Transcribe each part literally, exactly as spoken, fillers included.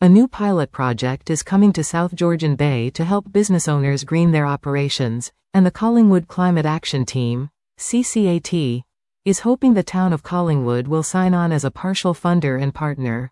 A new pilot project is coming to South Georgian Bay to help business owners green their operations, and the Collingwood Climate Action Team, C C A T, is hoping the town of Collingwood will sign on as a partial funder and partner.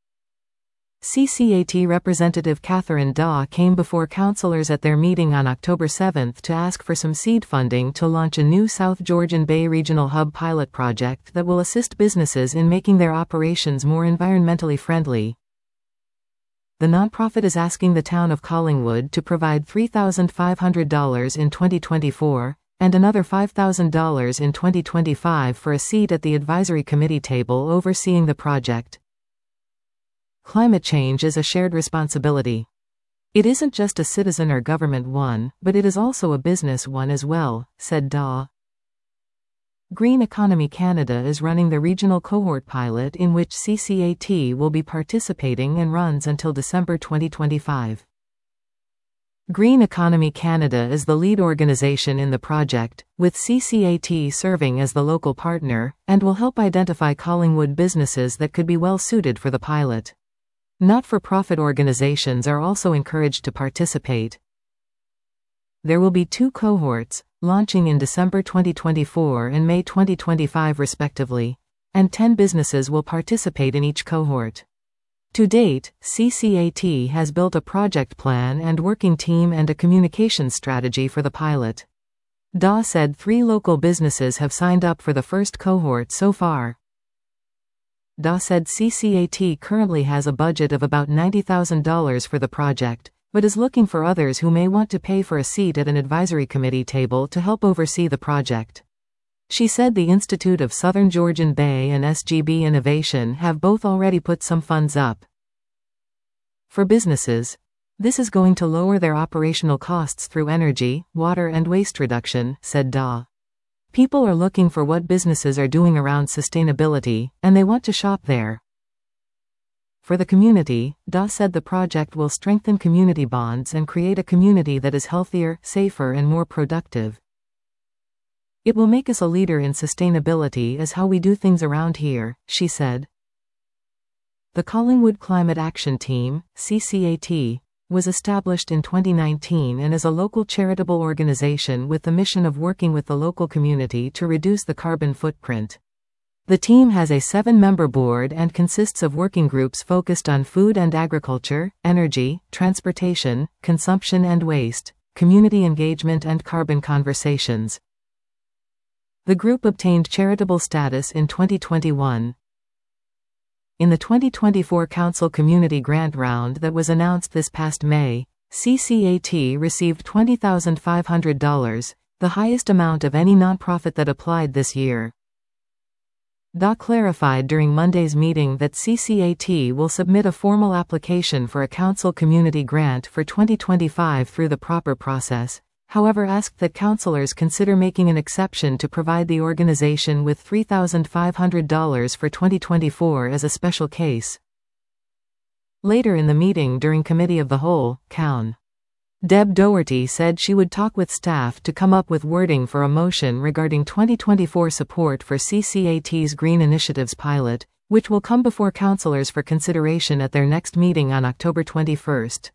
C C A T representative Catherine Daw came before councillors at their meeting on October seventh to ask for some seed funding to launch a new South Georgian Bay Regional Hub pilot project that will assist businesses in making their operations more environmentally friendly. The nonprofit is asking the town of Collingwood to provide three thousand five hundred dollars in twenty twenty-four, and another five thousand dollars in twenty twenty-five for a seat at the advisory committee table overseeing the project. Climate change is a shared responsibility. It isn't just a citizen or government one, but it is also a business one as well, said Daw. Green Economy Canada is running the regional cohort pilot in which C C A T will be participating and runs until December twenty twenty-five. Green Economy Canada is the lead organization in the project, with C C A T serving as the local partner, and will help identify Collingwood businesses that could be well suited for the pilot. Not-for-profit organizations are also encouraged to participate. There will be two cohorts, launching in December twenty twenty-four and May twenty twenty-five respectively, and ten businesses will participate in each cohort. To date, C C A T has built a project plan and working team and a communications strategy for the pilot. Daw said three local businesses have signed up for the first cohort so far. Daw said C C A T currently has a budget of about ninety thousand dollars for the project, but is looking for others who may want to pay for a seat at an advisory committee table to help oversee the project. She said the Institute of Southern Georgian Bay and S G B Innovation have both already put some funds up. For businesses, this is going to lower their operational costs through energy, water and waste reduction, said Daw. People are looking for what businesses are doing around sustainability, and they want to shop there. For the community, Daw said the project will strengthen community bonds and create a community that is healthier, safer and more productive. It will make us a leader in sustainability as how we do things around here, she said. The Collingwood Climate Action Team, C C A T, was established in twenty nineteen and is a local charitable organization with the mission of working with the local community to reduce the carbon footprint. The team has a seven-member board and consists of working groups focused on food and agriculture, energy, transportation, consumption and waste, community engagement and carbon conversations. The group obtained charitable status in twenty twenty-one. In the twenty twenty-four Council Community Grant Round that was announced this past May, C C A T received twenty thousand five hundred dollars, the highest amount of any nonprofit that applied this year. Daw clarified during Monday's meeting that C C A T will submit a formal application for a council community grant for twenty twenty-five through the proper process, however asked that councillors consider making an exception to provide the organization with three thousand five hundred dollars for twenty twenty-four as a special case. Later in the meeting during Committee of the Whole, Coun. Deb Doherty said she would talk with staff to come up with wording for a motion regarding twenty twenty-four support for C C A T's Green Initiatives pilot, which will come before councillors for consideration at their next meeting on October twenty-first.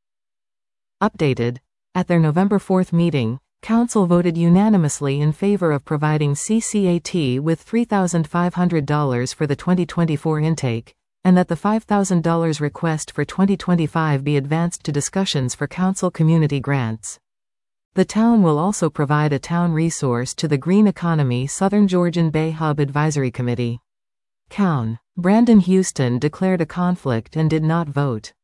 Updated. At their November fourth meeting, Council voted unanimously in favor of providing C C A T with three thousand five hundred dollars for the twenty twenty-four intake, and that the five thousand dollars request for twenty twenty-five be advanced to discussions for council community grants. The town will also provide a town resource to the Green Economy Southern Georgian Bay Hub Advisory Committee. Coun. Brandon Houston declared a conflict and did not vote.